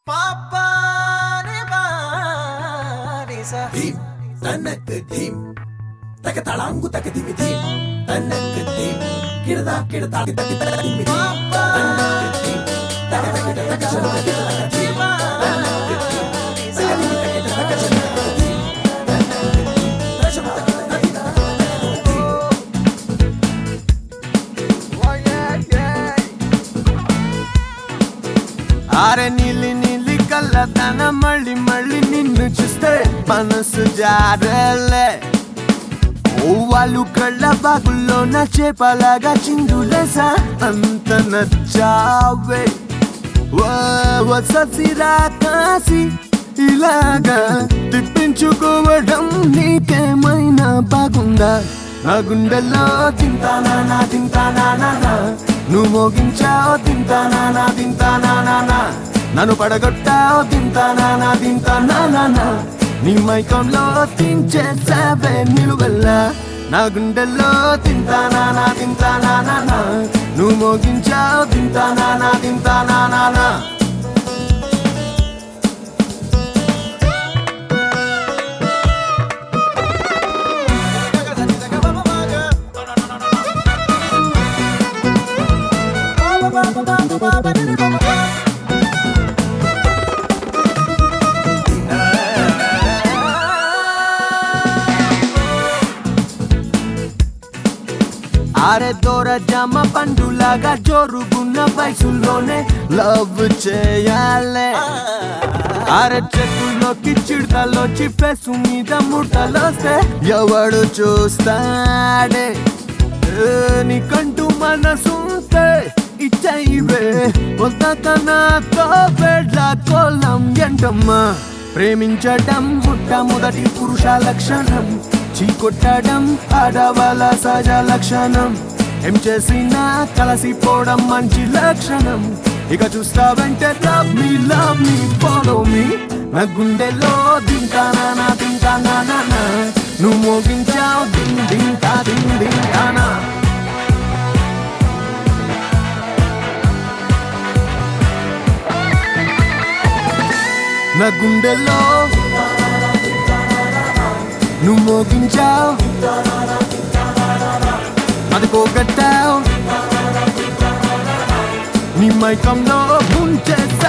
ధీం తనక్ ధీం తక తళాంగు తక ధిమి ధీం తనక్ ధీం కిడదా కిడతా తక తక ధిమి ధీం తనక్ ధీం తక తక తక శనుక కిడ తక ధీం తనక్ ధీం తక ధిమి తక తక శనుక ధీం తనక్ ధీం తక శనుక తక తక ధీం ఆరే నీలి నీలి కళ్ళతన మళ్ళీ మళ్ళీ నిన్ను చూస్తే మనసు జారలే వాళ్ళు కళ్ళ బాగుల్లో నా చేపలాగా చిందులేసా అంత నచ్చావే వససిరా కాసి ఇలాగా తిప్పించుకోవడం నీకేమైనా బాగుందా నా గుండెల్లో తింటానా నువ్వు మోగించావు తింటానా నన్ను పడగొట్టావు తింటానా నీ మైకంలో తించేసావే నిలువెల్లా నా గుండెల్లో తింటానా నువ్వు మోగించావు తింటానా అరే దూర జామ పండులాగా జోరుగున్న వయసులోనే లవ్ చేయాలే అరే చెట్టులోకి చిడతలోచి ఫేసు మీద ముడతలొస్తే ఎవడు చూస్తాడే నీకంటూ మనసుంటే ఇచ్చైవే నాతో పెళ్ళ కోలం ఎంటమ్మా ప్రేమించడం మొట్టమొదటి పురుష లక్షణం చీకొట్టడం ఆడవాళ్ళ సహజ లక్షణం ఏం చేసినా కలిసిపోవడం మంచి లక్షణం ఇక చూస్తావంటే లవ్ మీ ఫాలో మీ నా గుండెలో దింటానా నువ్వు మోగించావు దింటానా నా గుండెలో నువ్వు మోగించావు అది పోగొట్టావు నీ మైకంలో ముంచేసా